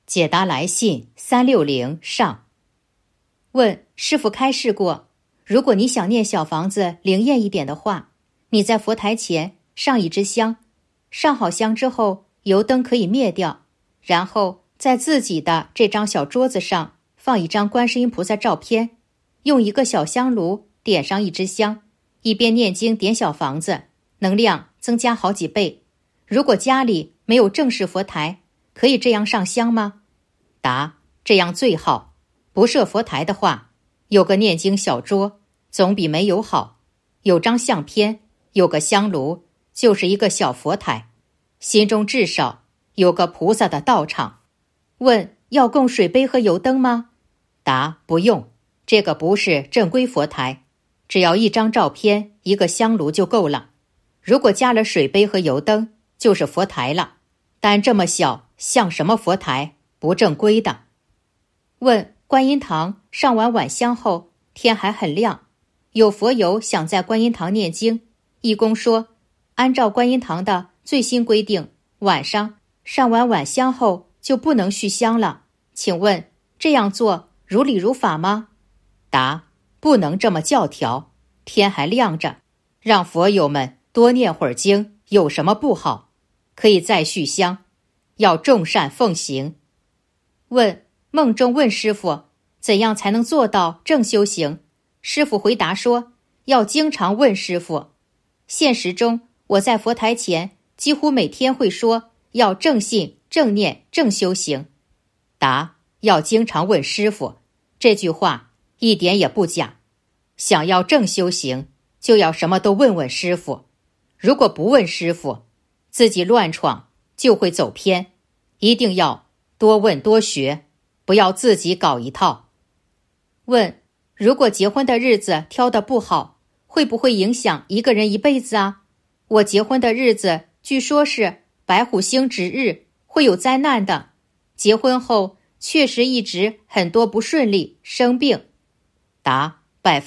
解答来信360上。问：师父开示过，如果你想念小房子灵验一点的话，你在佛台前上一支香，上好香之后，油灯可以灭掉，然后在自己的这张小桌子上放一张观世音菩萨照片，用一个小香炉点上一支香，一边念经点小房子，能量增加好几倍。如果家里没有正式佛台，可以这样上香吗？答：这样最好。不设佛台的话，有个念经小桌总比没有好。有张相片，有个香炉，就是一个小佛台，心中至少有个菩萨的道场。问：要供水杯和油灯吗？答：不用，这个不是正规佛台，只要一张照片一个香炉就够了。如果加了水杯和油灯，就是佛台了，但这么小像什么佛台？不正规的。问：观音堂上完晚香后，天还很亮，有佛友想在观音堂念经，义工说，按照观音堂的最新规定，晚上上完晚香后就不能续香了，请问这样做如理如法吗？答：不能这么教条，天还亮着，让佛友们多念会儿经有什么不好？可以再续香，要众善奉行。问：梦中问师父怎样才能做到正修行，师父回答说，要经常问师父。现实中我在佛台前几乎每天会说要正信正念正修行。答：要经常问师父，这句话一点也不假。想要正修行，就要什么都问问师父，如果不问师父，自己乱闯就会走偏，一定要多问多学，不要自己搞一套。问：如果结婚的日子挑得不好，会不会影响一个人一辈子啊？我结婚的日子据说是白虎星值日，会有灾难的。结婚后确实一直很多不顺利，生病。答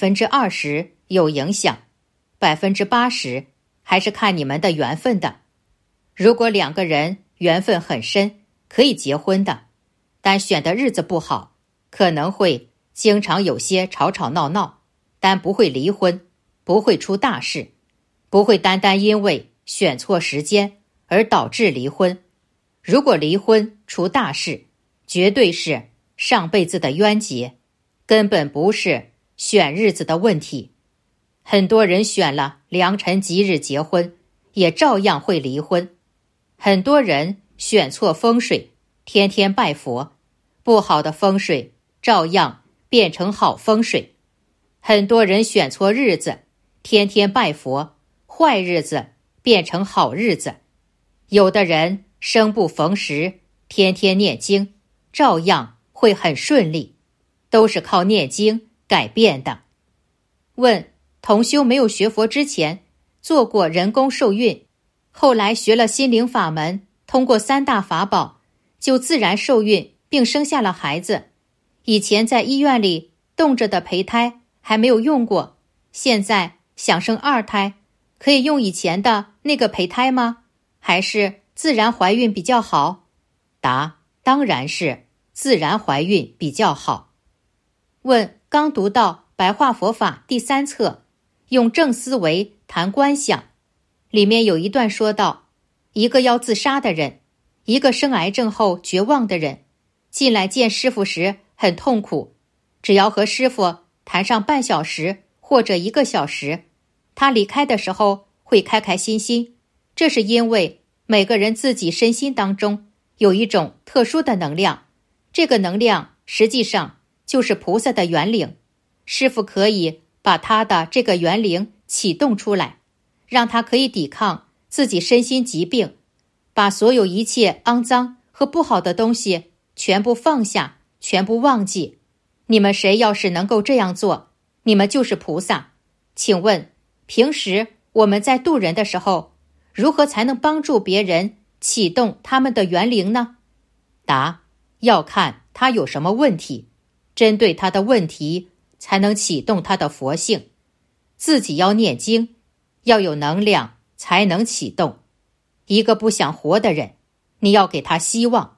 ：20%有影响，80%还是看你们的缘分的。如果两个人缘分很深，可以结婚的，但选的日子不好，可能会经常有些吵吵闹闹，但不会离婚，不会出大事，不会单单因为选错时间而导致离婚。如果离婚出大事，绝对是上辈子的冤结，根本不是选日子的问题。很多人选了良辰吉日结婚，也照样会离婚。很多人选错风水，天天拜佛，不好的风水照样变成好风水。很多人选错日子，天天拜佛，坏日子变成好日子。有的人生不逢时，天天念经，照样会很顺利，都是靠念经改变的。问：同修没有学佛之前做过人工受孕，后来学了心灵法门，通过3大法宝就自然受孕并生下了孩子。以前在医院里冻着的胚胎还没有用过，现在想生2胎，可以用以前的那个胚胎吗？还是自然怀孕比较好？答：当然是自然怀孕比较好。问：刚读到白话佛法第3册，用正思维谈观想，里面有一段说到，一个要自杀的人，一个生癌症后绝望的人，进来见师父时很痛苦，只要和师父谈上半小时或者1个小时，他离开的时候会开开心心。这是因为每个人自己身心当中有一种特殊的能量，这个能量实际上就是菩萨的元灵，师父可以把他的这个元灵启动出来，让他可以抵抗自己身心疾病，把所有一切肮脏和不好的东西全部放下，全部忘记。你们谁要是能够这样做，你们就是菩萨。请问，平时我们在度人的时候，如何才能帮助别人启动他们的元灵呢？答：要看他有什么问题，针对他的问题才能启动他的佛性。自己要念经，要有能量才能启动。一个不想活的人，你要给他希望，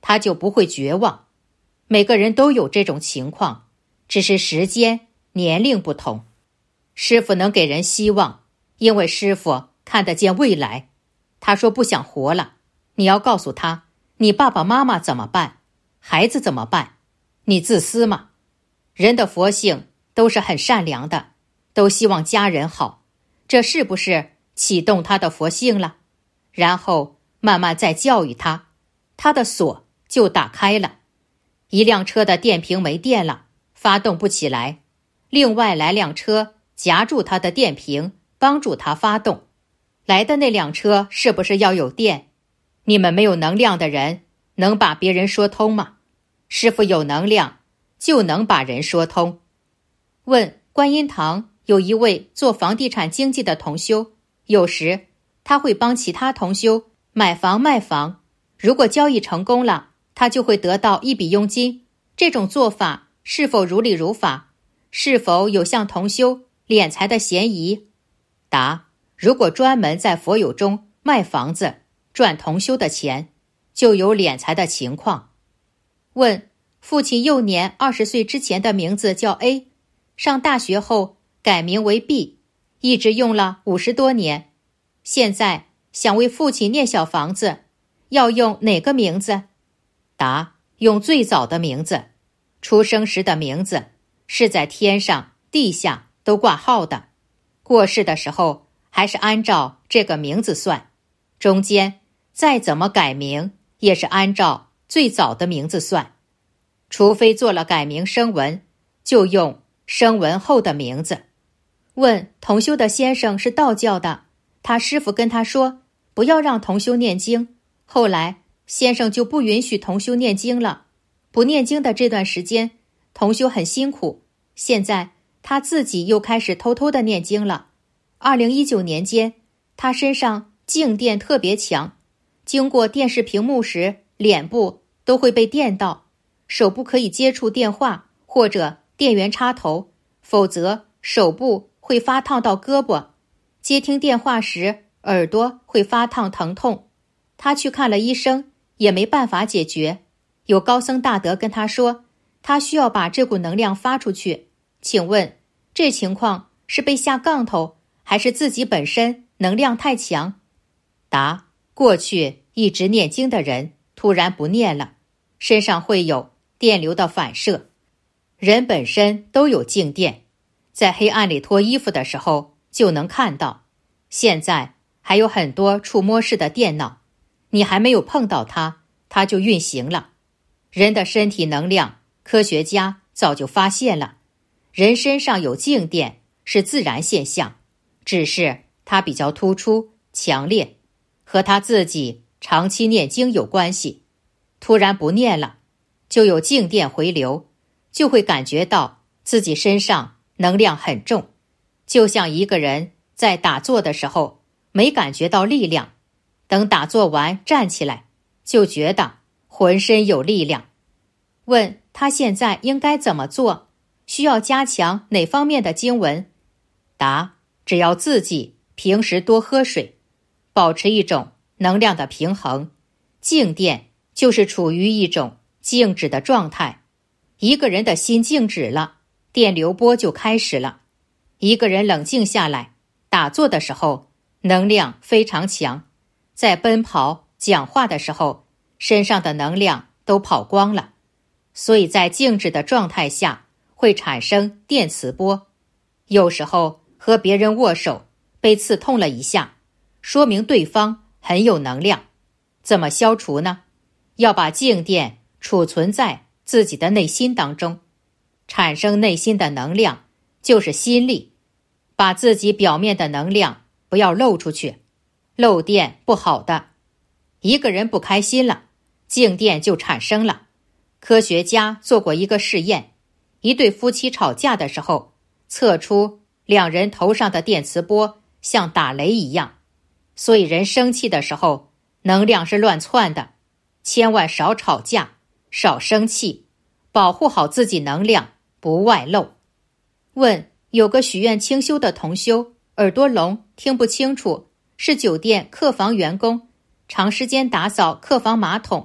他就不会绝望。每个人都有这种情况，只是时间、年龄不同。师父能给人希望，因为师父看得见未来。他说不想活了，你要告诉他，你爸爸妈妈怎么办？孩子怎么办？你自私吗？人的佛性都是很善良的，都希望家人好，这是不是启动他的佛性了？然后慢慢再教育他，他的锁就打开了。一辆车的电瓶没电了，发动不起来，另外来辆车夹住他的电瓶，帮助他发动。来的那辆车是不是要有电？你们没有能量的人能把别人说通吗？师父有能量就能把人说通。问观音堂有一位做房地产经纪的同修，有时他会帮其他同修买房卖房，如果交易成功了，他就会得到一笔佣金。这种做法是否如理如法？是否有向同修敛财的嫌疑？答：如果专门在佛友中卖房子赚同修的钱，就有敛财的情况。问父亲幼年20岁之前的名字叫 A， 上大学后改名为 B， 一直用了50多年，现在想为父亲念小房子，要用哪个名字？答：用最早的名字，出生时的名字是在天上地下都挂号的，过世的时候还是按照这个名字算，中间再怎么改名也是按照最早的名字算，除非做了改名声文，就用声文后的名字。问同修的先生是道教的，他师父跟他说不要让同修念经，后来先生就不允许同修念经了。不念经的这段时间，同修很辛苦，现在他自己又开始偷偷的念经了。2019年间，他身上静电特别强，经过电视屏幕时，脸部都会被电到，手不可以接触电话或者电源插头，否则手部会发烫到胳膊。接听电话时，耳朵会发烫疼痛。他去看了医生，也没办法解决。有高僧大德跟他说，他需要把这股能量发出去。请问，这情况是被下杠头，还是自己本身能量太强？答：过去一直念经的人突然不念了，身上会有电流的反射。人本身都有静电，在黑暗里脱衣服的时候就能看到。现在还有很多触摸式的电脑，你还没有碰到它，它就运行了。人的身体能量，科学家早就发现了，人身上有静电是自然现象，只是它比较突出、强烈，和他自己长期念经有关系。突然不念了，就有静电回流，就会感觉到自己身上能量很重，就像一个人在打坐的时候没感觉到力量，等打坐完站起来，就觉得浑身有力量。问他现在应该怎么做？需要加强哪方面的经文？答：只要自己平时多喝水，保持一种能量的平衡。静电就是处于一种静止的状态，一个人的心静止了，电流波就开始了。一个人冷静下来，打坐的时候能量非常强，在奔跑讲话的时候身上的能量都跑光了，所以在静止的状态下会产生电磁波。有时候和别人握手被刺痛了一下，说明对方很有能量。怎么消除呢？要把静电储存在自己的内心当中，产生内心的能量就是心力，把自己表面的能量不要漏出去，漏电不好的。一个人不开心了，静电就产生了。科学家做过一个试验，一对夫妻吵架的时候，测出两人头上的电磁波像打雷一样，所以人生气的时候能量是乱窜的，千万少吵架，少生气，保护好自己能量，不外漏。问有个许愿清修的同修，耳朵聋，听不清楚，是酒店客房员工，长时间打扫客房马桶，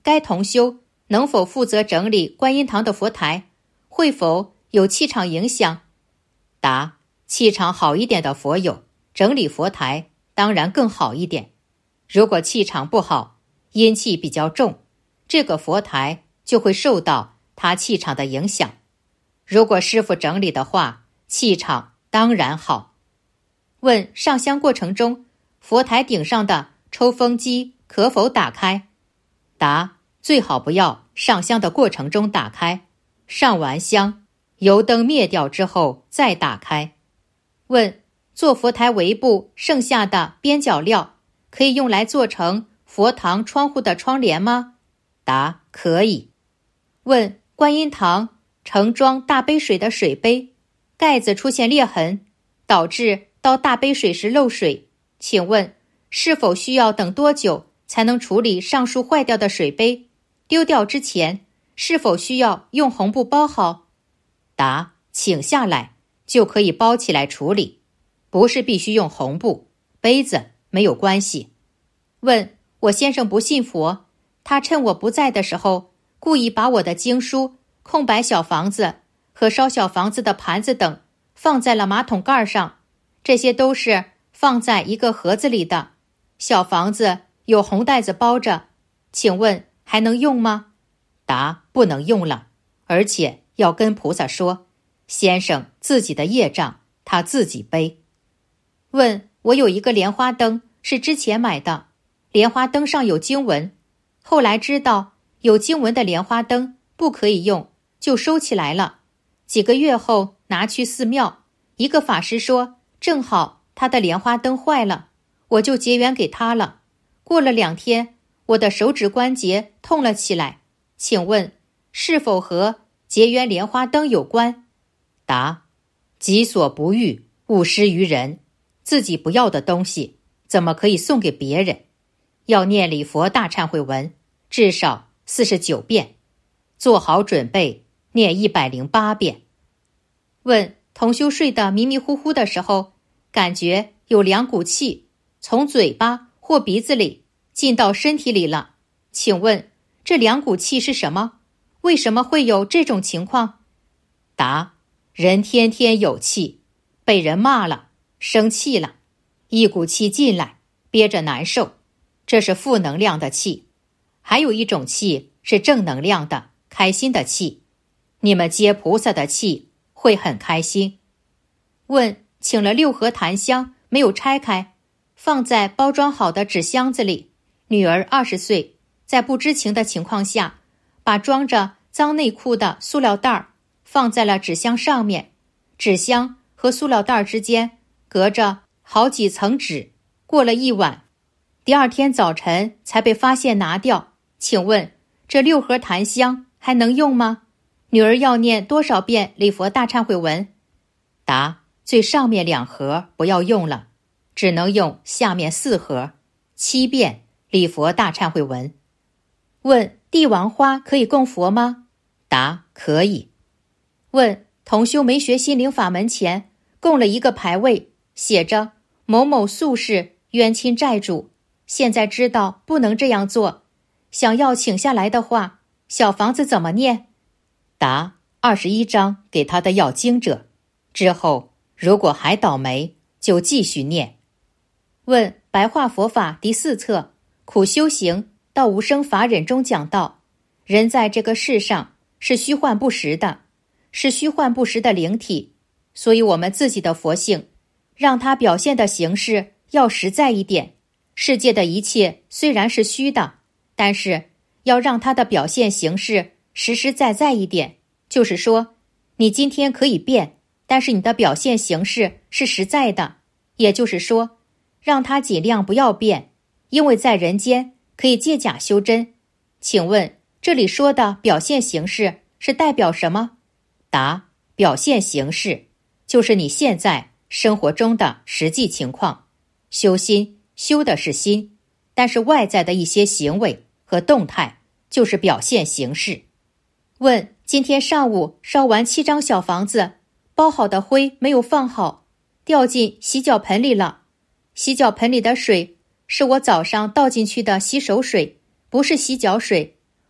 该同修能否负责整理观音堂的佛台？会否有气场影响？答：气场好一点的佛友，整理佛台当然更好一点。如果气场不好，阴气比较重，这个佛台就会受到他气场的影响。如果师父整理的话，气场当然好。问：上香过程中，佛台顶上的抽风机可否打开？答：最好不要上香的过程中打开，上完香，油灯灭掉之后再打开。问：做佛台围部剩下的边角料，可以用来做成佛堂窗户的窗帘吗？答：可以。问：观音堂盛装大杯水的水杯，盖子出现裂痕，导致倒大杯水时漏水，请问是否需要等多久才能处理上述坏掉的水杯？丢掉之前是否需要用红布包好？答：请下来就可以包起来处理，不是必须用红布，杯子没有关系。问：我先生不信佛，他趁我不在的时候，故意把我的经书、空白小房子和烧小房子的盘子等放在了马桶盖上，这些都是放在一个盒子里的，小房子有红袋子包着，请问还能用吗？答：不能用了，而且要跟菩萨说，先生自己的业障他自己背。问：我有一个莲花灯，是之前买的，莲花灯上有经文，后来知道有经文的莲花灯不可以用，就收起来了。几个月后拿去寺庙，一个法师说正好他的莲花灯坏了，我就结缘给他了。过了2天，我的手指关节痛了起来，请问是否和结缘莲花灯有关？答：己所不欲，勿施于人，自己不要的东西怎么可以送给别人？要念礼佛大忏悔文至少49遍，做好准备念108遍。问：同修睡得迷迷糊糊的时候，感觉有2股气从嘴巴或鼻子里进到身体里了，请问这2股气是什么？为什么会有这种情况？答：人天天有气，被人骂了，生气了，一股气进来，憋着难受，这是负能量的气。还有一种气是正能量的，开心的气，你们接菩萨的气会很开心。问：请了6盒檀香没有拆开，放在包装好的纸箱子里，女儿20岁，在不知情的情况下，把装着脏内裤的塑料袋放在了纸箱上面，纸箱和塑料袋之间隔着好几层纸，过了1晚，第2天早晨才被发现拿掉，请问这6盒檀香还能用吗？女儿要念多少遍礼佛大忏悔文？答：最上面2盒不要用了，只能用下面4盒，7遍礼佛大忏悔文。问：帝王花可以供佛吗？答：可以。问：同修没学心灵法门前，供了一个牌位，写着某某宿世冤亲债主，现在知道不能这样做，想要请下来的话，小房子怎么念？答：21章给他的要经者，之后如果还倒霉，就继续念。问：白话佛法第4册苦修行到无生法忍中讲到，人在这个世上是虚幻不实的，是虚幻不实的灵体，所以我们自己的佛性让它表现的形式要实在一点。世界的一切虽然是虚的，但是要让它的表现形式实实在在一点，就是说你今天可以变，但是你的表现形式是实在的，也就是说让它尽量不要变，因为在人间可以借假修真。请问这里说的表现形式是代表什么？答：表现形式就是你现在生活中的实际情况，修心修的是心，但是外在的一些行为和动态就是表现形式。问：今天上午烧完7张小房子，包好的灰没有放好，掉进洗脚盆里了。洗脚盆里的水是我早上倒进去的洗手水，不是洗脚水，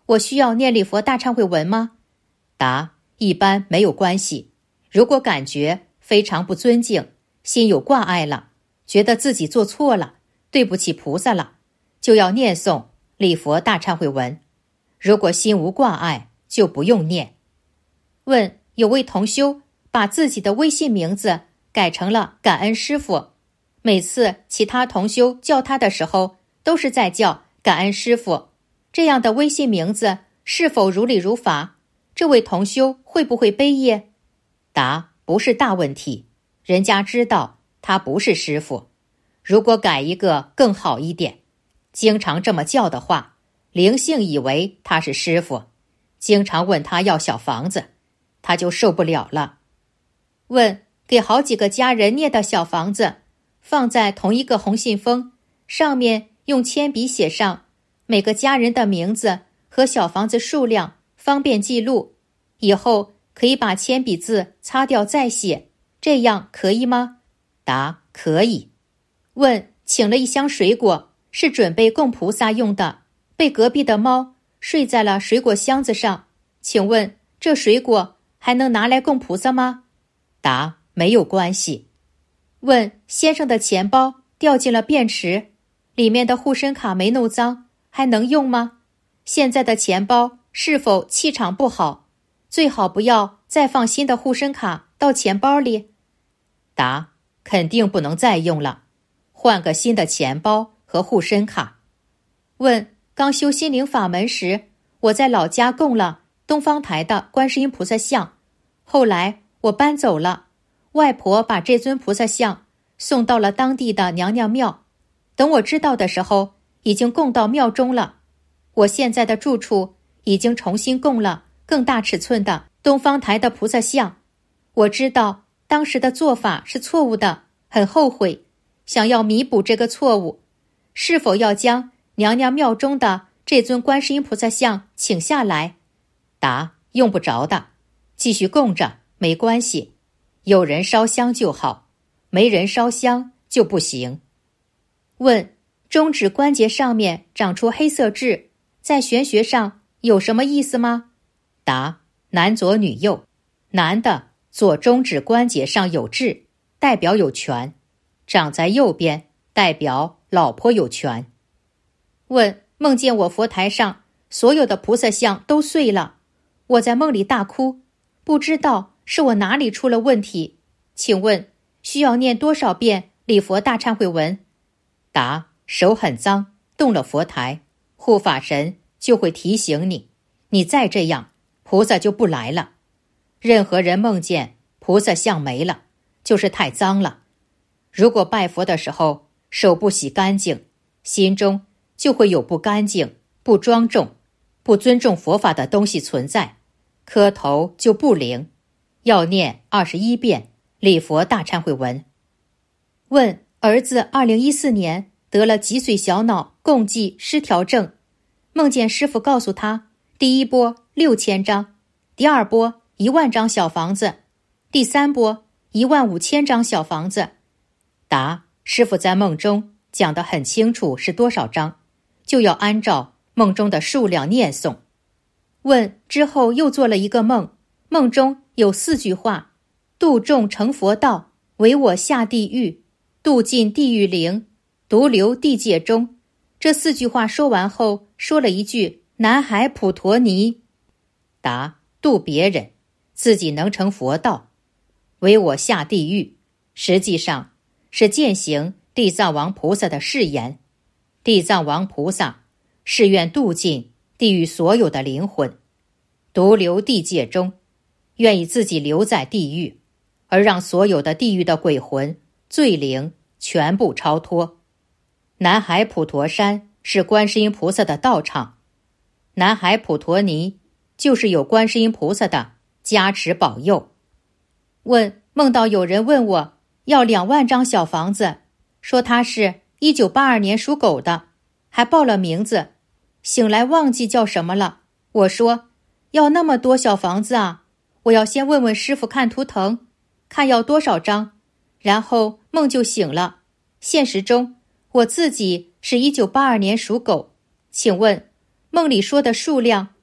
我需要念礼佛大忏悔文吗？答：一般没有关系。如果感觉非常不尊敬，心有挂碍了，觉得自己做错了，对不起菩萨了，就要念诵礼佛大忏悔文。如果心无挂碍，就不用念。问：有位同修把自己的微信名字改成了感恩师父，每次其他同修叫他的时候，都是在叫感恩师父，这样的微信名字是否如理如法？这位同修会不会背业？答：不是大问题，人家知道他不是师父。如果改一个更好一点，经常这么叫的话，灵性以为他是师父，经常问他要小房子，他就受不了了。问：给好几个家人念的小房子，放在同一个红信封，上面用铅笔写上每个家人的名字和小房子数量，方便记录，以后可以把铅笔字擦掉再写，这样可以吗？答：可以。问：请了一箱水果，是准备供菩萨用的，被隔壁的猫睡在了水果箱子上，请问这水果还能拿来供菩萨吗？答：没有关系。问：先生的钱包掉进了便池，里面的护身卡没弄脏，还能用吗？现在的钱包是否气场不好？最好不要再放新的护身卡到钱包里。答：肯定不能再用了，换个新的钱包和护身卡。问：刚修心灵法门时，我在老家供了东方台的观世音菩萨像，后来我搬走了，外婆把这尊菩萨像送到了当地的娘娘庙，等我知道的时候，已经供到庙中了。我现在的住处已经重新供了更大尺寸的东方台的菩萨像，我知道当时的做法是错误的，很后悔，想要弥补这个错误，是否要将娘娘庙中的这尊观世音菩萨像请下来？答：用不着的，继续供着，没关系，有人烧香就好，没人烧香就不行。问：中指关节上面长出黑色痣，在玄学上有什么意思吗？答：男左女右，男的左中指关节上有痣，代表有权，长在右边，代表老婆有权。问：梦见我佛台上所有的菩萨像都碎了，我在梦里大哭，不知道是我哪里出了问题，请问需要念多少遍礼佛大忏悔文？答：手很脏，动了佛台，护法神就会提醒你，你再这样，菩萨就不来了。任何人梦见菩萨像没了，就是太脏了。如果拜佛的时候手不洗干净，心中就会有不干净、不庄重、不尊重佛法的东西存在，磕头就不灵。要念21遍礼佛大忏悔文。问：儿子2014年得了脊髓小脑共济失调症，梦见师父告诉他，第一波6000张，第二波10000张小房子，第三波15000张小房子。答：师父在梦中讲得很清楚是多少张，就要按照梦中的数量念诵。问：之后又做了一个梦，梦中有4句话：度众成佛道，唯我下地狱，度尽地狱灵，独留地界中。这4句话说完后，说了一句南海普陀尼。答：度别人，自己能成佛道，唯我下地狱，实际上是践行地藏王菩萨的誓言。地藏王菩萨誓愿度尽地狱所有的灵魂，独留地界中，愿意自己留在地狱，而让所有的地狱的鬼魂、罪灵全部超脱。南海普陀山是观世音菩萨的道场，南海普陀尼就是有观世音菩萨的加持保佑。问：梦到有人问我要2万张小房子，说他是1982年属狗的，还报了名字，醒来忘记叫什么了。我说：要那么多小房子啊，我要先问问师父看图腾，看要多少张，然后梦就醒了。现实中我自己是1982年属狗，请问梦里说的数量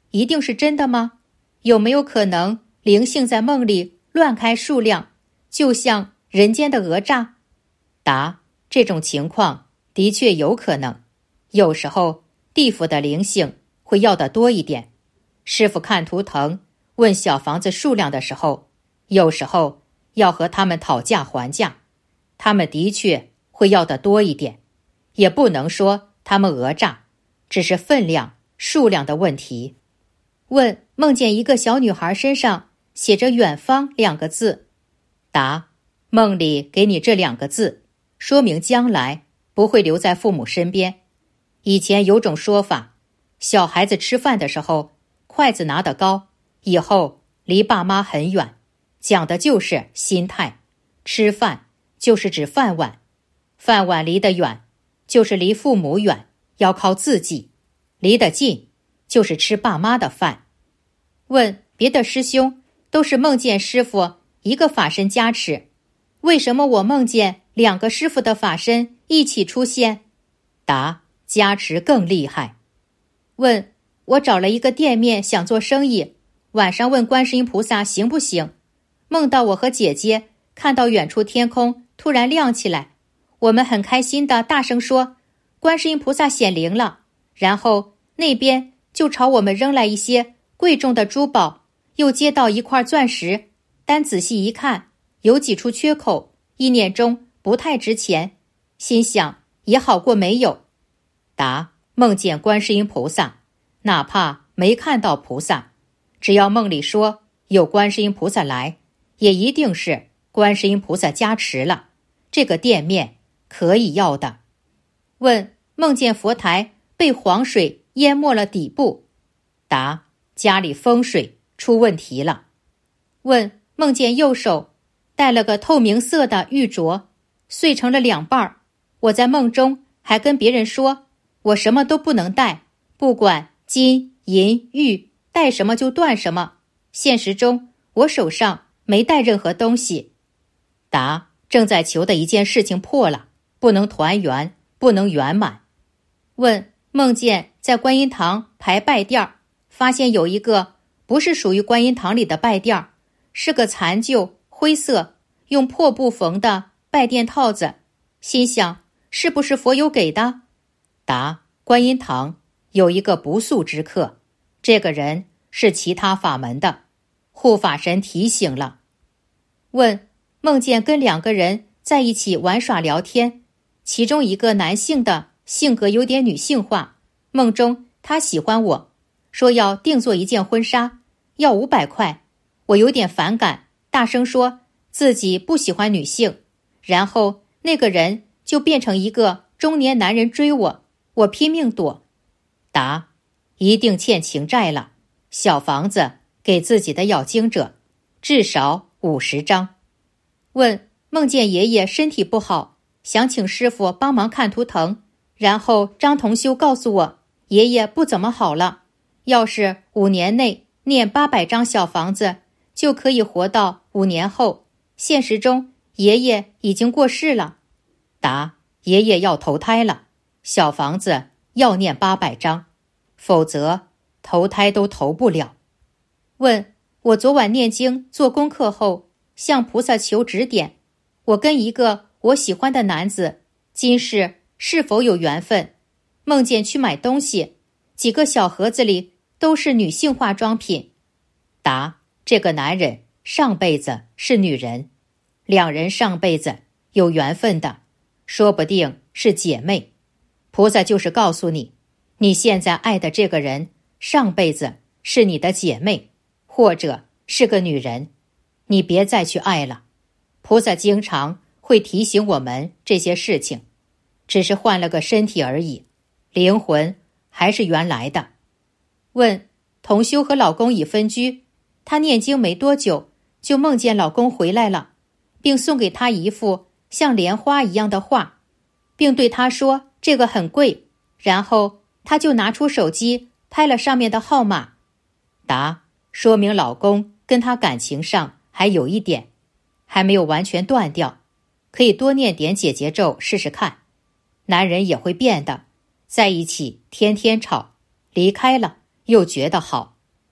一定是真的吗？有没有可能灵性在梦里乱开数量，就像人间的讹诈？答：这种情况的确有可能。有时候地府的灵性会要得多一点。师父看图腾问小房子数量的时候，有时候要和他们讨价还价，他们的确会要得多一点，也不能说他们讹诈，只是分量、数量的问题。问：梦见一个小女孩身上写着远方2个字。答：梦里给你这2个字，说明将来不会留在父母身边。以前有种说法，小孩子吃饭的时候筷子拿得高，以后离爸妈很远，讲的就是心态。吃饭就是指饭碗，饭碗离得远就是离父母远，要靠自己；离得近就是吃爸妈的饭。问：别的师兄都是梦见师父一个法身加持，为什么我梦见2个师父的法身一起出现？答：加持更厉害。问：我找了一个店面想做生意，晚上问观世音菩萨行不行，梦到我和姐姐看到远处天空突然亮起来，我们很开心地大声说观世音菩萨显灵了，然后那边就朝我们扔来一些贵重的珠宝，又接到一块钻石，单仔细一看有几处缺口，意念中不太值钱，心想也好过没有。答：梦见观世音菩萨，哪怕没看到菩萨，只要梦里说有观世音菩萨来，也一定是观世音菩萨加持了，这个店面可以要的。问：梦见佛台被黄水淹没了底部。答：家里风水出问题了。问：梦见右手戴了个透明色的玉镯，碎成了2半，我在梦中还跟别人说我什么都不能戴，不管金银玉戴什么就断什么，现实中我手上没带任何东西。答：正在求的一件事情破了，不能团圆，不能圆满。问：梦见在观音堂排拜垫，发现有一个不是属于观音堂里的拜垫，是个残旧灰色用破布缝的拜垫套子，心想是不是佛友给的？答：观音堂有一个不速之客，这个人是其他法门的，护法神提醒了。问：梦见跟2个人在一起玩耍聊天，其中一个男性的性格有点女性化，梦中他喜欢我，说要定做一件婚纱，要500块，我有点反感，大声说自己不喜欢女性，然后那个人就变成一个中年男人追我，我拼命躲。答：一定欠情债了，小房子给自己的要经者至少50张。问：梦见爷爷身体不好，想请师父帮忙看图腾，然后张同修告诉我爷爷不怎么好了，要是5年内念800张小房子就可以活到5年后，现实中爷爷已经过世了。答：爷爷要投胎了，小房子要念800张，否则投胎都投不了。问：我昨晚念经做功课后，向菩萨求指点，我跟一个我喜欢的男子今世是否有缘分？梦见去买东西，几个小盒子里都是女性化妆品。答：这个男人上辈子是女人，2人上辈子有缘分的，说不定是姐妹。菩萨就是告诉你，你现在爱的这个人上辈子是你的姐妹，或者是个女人，你别再去爱了。菩萨经常会提醒我们这些事情，只是换了个身体而已，灵魂还是原来的。问：同修和老公已分居，她念经没多久就梦见老公回来了，并送给她一幅像莲花一样的画，并对她说这个很贵，然后她就拿出手机拍了上面的号码。答：说明老公跟她感情上还有一点，还没有完全断掉，可以多念点解结咒试试看。男人也会变的，在一起天天吵，离开了又觉得好。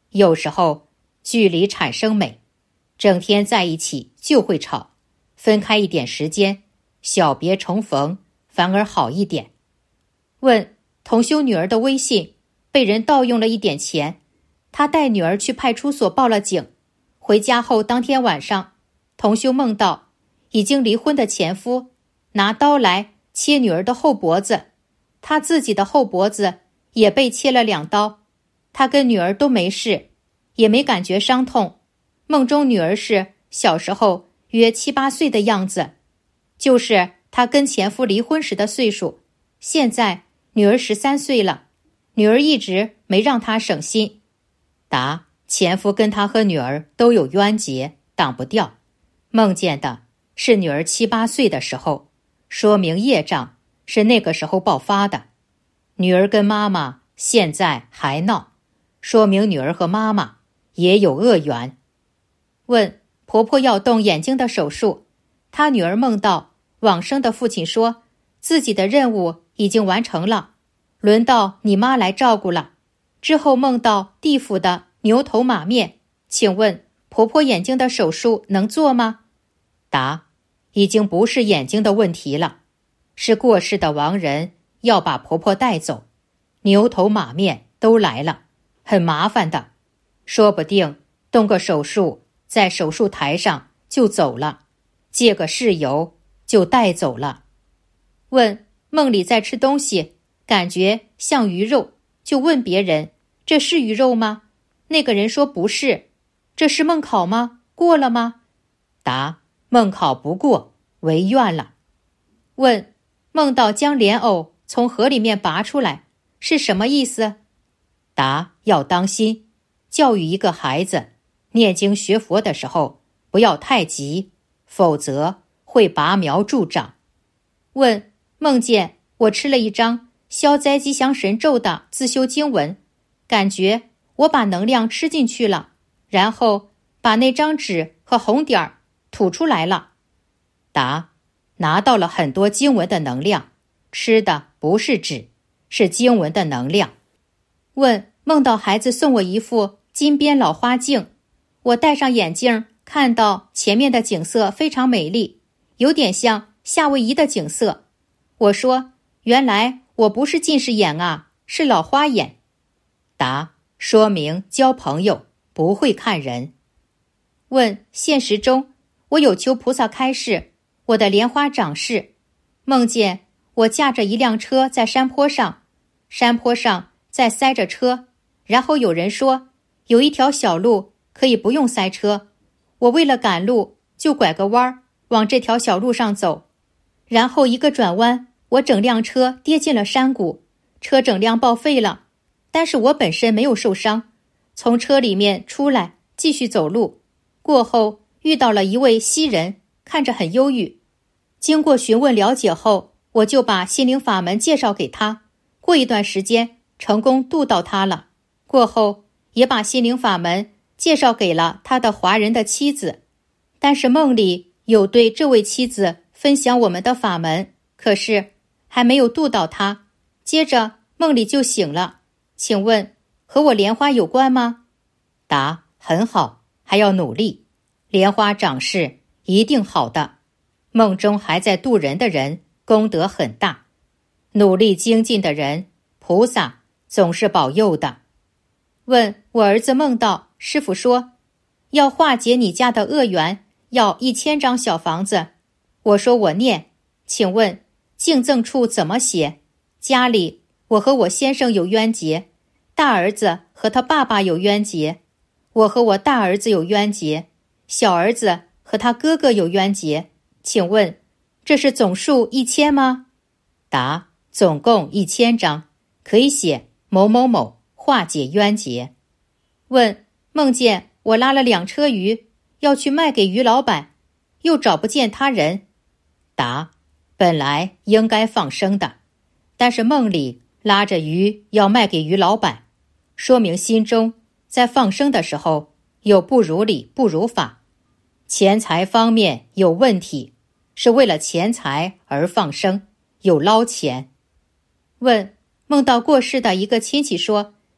有时候距离产生美，整天在一起就会吵，分开一点时间，小别重逢反而好一点。问同修女儿的微信被人盗用了一点钱，她带女儿去派出所报了警，回家后当天晚上，同修梦到已经离婚的前夫拿刀来切女儿的后脖子，他自己的后脖子也被切了2刀，他跟女儿都没事，也没感觉伤痛。梦中女儿是小时候约7、8岁的样子，就是他跟前夫离婚时的岁数。现在女儿13岁了，女儿一直没让他省心。答：前夫跟他和女儿都有冤结，挡不掉。梦见的是女儿7、8岁的时候，说明业障是那个时候爆发的。女儿跟妈妈现在还闹，说明女儿和妈妈也有恶缘。问婆婆要动眼睛的手术，她女儿梦到往生的父亲说自己的任务已经完成了，轮到你妈来照顾了。之后梦到地府的牛头马面，请问婆婆眼睛的手术能做吗？答：已经不是眼睛的问题了，是过世的亡人要把婆婆带走，牛头马面都来了，很麻烦的，说不定动个手术在手术台上就走了，借个事由就带走了。问梦里在吃东西，感觉像鱼肉，就问别人这是鱼肉吗？那个人说不是。这是梦考吗？过了吗？答：梦考不过，违愿了。问梦到将莲藕从河里面拔出来是什么意思？答：要当心，教育一个孩子念经学佛的时候不要太急，否则会拔苗助长。问梦见我吃了一张消灾吉祥神咒的自修经文，感觉我把能量吃进去了，然后把那张纸和红点儿吐出来了。答：拿到了很多经文的能量，吃的不是纸，是经文的能量。问梦到孩子送我一副金边老花镜，我戴上眼镜看到前面的景色非常美丽，有点像夏威夷的景色。我说原来我不是近视眼啊，是老花眼。答：说明交朋友不会看人。问现实中我有求菩萨开示我的莲花长势，梦见我驾着一辆车在山坡上，山坡上在塞着车，然后有人说有一条小路可以不用塞车，我为了赶路就拐个弯往这条小路上走，然后一个转弯，我整辆车跌进了山谷，车整辆报废了，但是我本身没有受伤，从车里面出来继续走路，过后遇到了一位西人，看着很忧郁，经过询问了解后，我就把心灵法门介绍给他，过一段时间成功度到他了，过后也把心灵法门介绍给了他的华人的妻子，但是梦里有对这位妻子分享我们的法门，可是还没有度到他，接着梦里就醒了，请问和我莲花有关吗？答：很好，还要努力，莲花长势一定好的，梦中还在度人的人功德很大，努力精进的人菩萨总是保佑的。问我儿子梦到师父说要化解你家的恶缘，要1000张小房子，我说我念，请问敬赠处怎么写？家里我和我先生有冤结，大儿子和他爸爸有冤结，我和我大儿子有冤结，小儿子和他哥哥有冤结，请问这是总数1000吗？答：总共1000张，可以写某某某化解冤结。问梦见我拉了2车鱼要去卖给鱼老板，又找不见他人。答：本来应该放生的，但是梦里拉着鱼要卖给鱼老板，说明心中在放生的时候有不如理不如法，钱财方面有问题，是为了钱财而放生，有捞钱。问梦到过世的一个亲戚说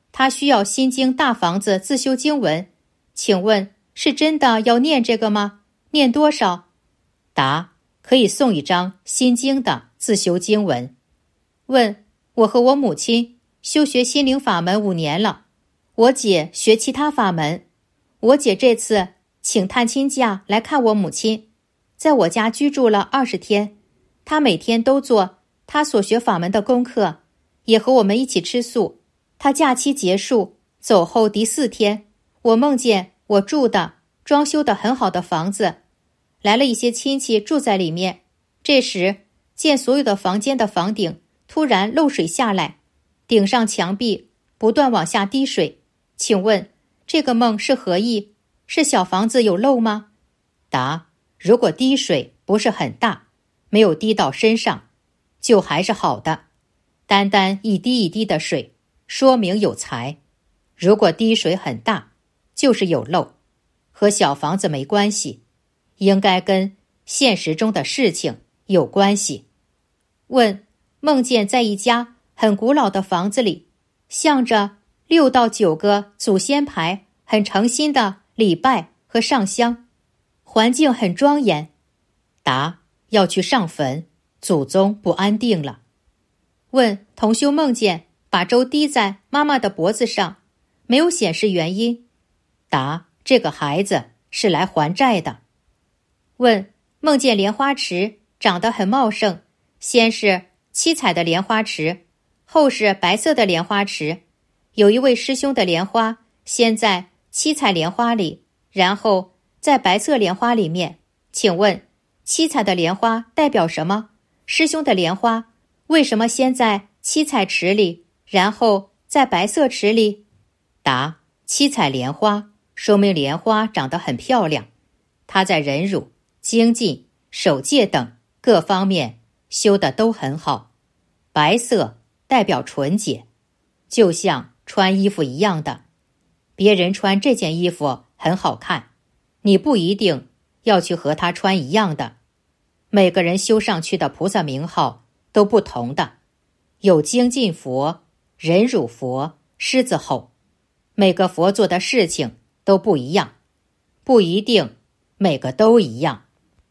他需要心经大房子自修经文，请问是真的要念这个吗？念多少？答：可以送一张心经的自修经文。问：我和我母亲修学心灵法门5年了，我姐学其他法门。我姐这次请探亲假来看我母亲，在我家居住了20天。她每天都做她所学法门的功课，也和我们一起吃素。她假期结束走后第4天，我梦见我住的装修的很好的房子，来了一些亲戚住在里面。这时见所有的房间的房顶突然漏水下来，顶上墙壁不断往下滴水。请问这个梦是何意？是小房子有漏吗？答：如果滴水不是很大，没有滴到身上，就还是好的。单单一滴一滴的水，说明有财。如果滴水很大，就是有漏，和小房子没关系，应该跟现实中的事情有关系。问：梦见在一家很古老的房子里，向着6到9个祖先牌，很诚心的礼拜和上香，环境很庄严。答：要去上坟，祖宗不安定了。问：同修梦见把粥滴在妈妈的脖子上，没有显示原因。答：这个孩子是来还债的。问：梦见莲花池长得很茂盛，先是7彩的莲花池，后是白色的莲花池。有一位师兄的莲花先在7彩莲花里，然后在白色莲花里面。请问7彩的莲花代表什么？师兄的莲花为什么先在7彩池里，然后在白色池里？答：7彩莲花说明莲花长得很漂亮，它在忍辱、精进、守戒等各方面修得都很好。白色代表纯洁，就像穿衣服一样的，别人穿这件衣服很好看，你不一定要去和他穿一样的。每个人修上去的菩萨名号都不同的，有精进佛、忍辱佛、狮子吼，每个佛做的事情都不一样，不一定每个都一样。